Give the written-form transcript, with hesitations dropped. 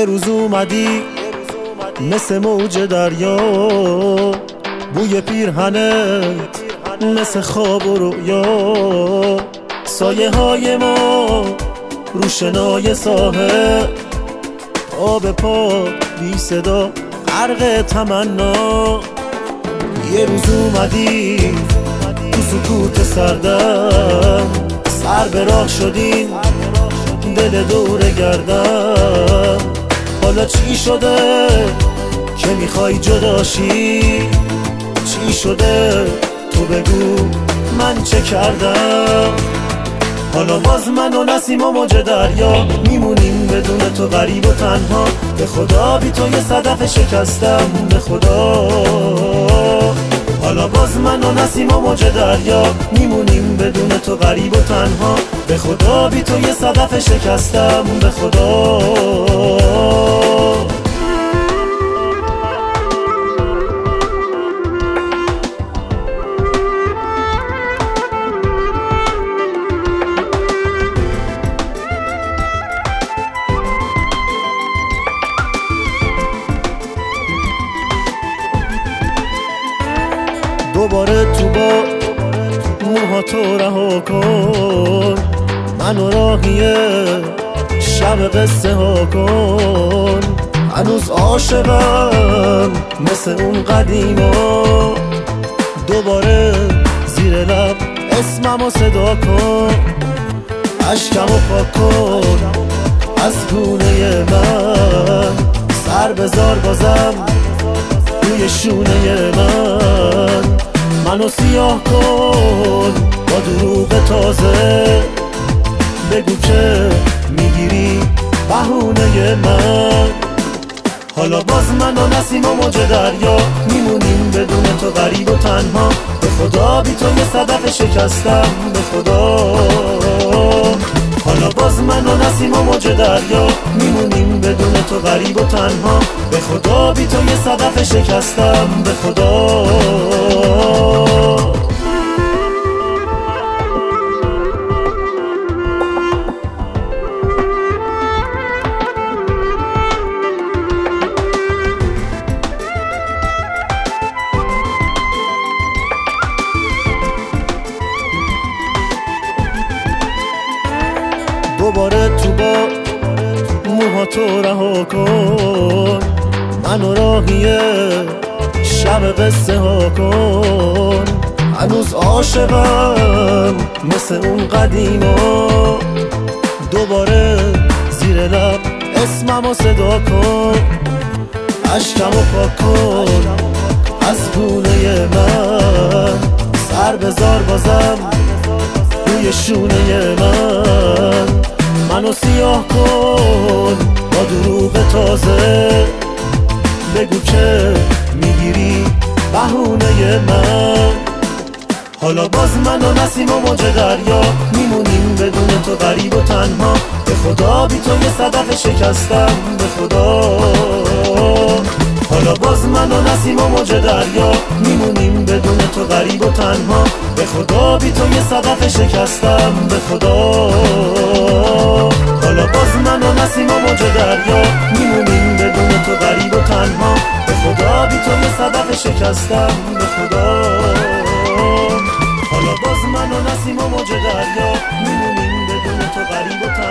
یه روز اومدی مثل موج دریا، بوی پیرهنت مثل خواب و رؤیا، سایه های ما رو شنای ساحل، آب پا بی صدا غرق تمنا. یه روز اومدی تو سکوت سردم، سر به راه شدیم دل دور گردم. حالا چی شده که میخوای جداشی؟ چی شده تو بگو من چه کردم؟ حالا باز من و نسیم و موج دریا میمونیم بدون تو غریب و تنها. به خدا بی تو یه صدف شکستم، به خدا. حالا باز من و نسیم و موج دریا میمونیم بدون تو غریب و تنها. به خدا بی تو یه صدف شکستم، به خدا. دوباره تو با موهاتو رها کن، منو راهی شب قصه ها کن. هنوز عاشقم مثل اون قدیما، دوباره زیر لب اسممو صدا کن. اشکمو پاک کن از گونه من، سر بذار بازم روی شونه من. منو سیاه کن با دروغ تازه، بگو که میگیری بهونه من. حالا باز من و نسیم و موج دریا میمونیم بدون تو غریب و تنها. به خدا بی تو یه صدف شکستم، به خدا. حالا باز من و نسیم و موج دریا میمونیم بدون تو غریب و تنها. به خدا بی تو یه صدف شکستم، به خدا. دوباره تو با موهاتو رها کن، منو راهی شب قصه ها کن. هنوز عاشقم مثل اون قدیما، دوباره زیر لب اسممو صدا کن. اشکمو پاک کن از گونه من، سر بذار بازم روی شونه من. منو سیاه کن با دروغ تازه، بگو که میگیری بهونه من. حالا باز من و نسیم و موج دریا میمونیم بدون تو غریب و تنها. به خدا بی تو یه صدف شکستم، به خدا. حالا باز من و نسیم و موج دریا میمونیم بدون تو غریب و تنها. به خدا بی تو یه صدف شکستم، به خدا. حالا باز من و نسیم و موج دریا میمونیم بدون تو غریب و تنها. به خدا بی تو یه صدف شکستم، به خدا. حالا باز من و نسیم و موج دریا میمونیم بدون تو غریب و تنها.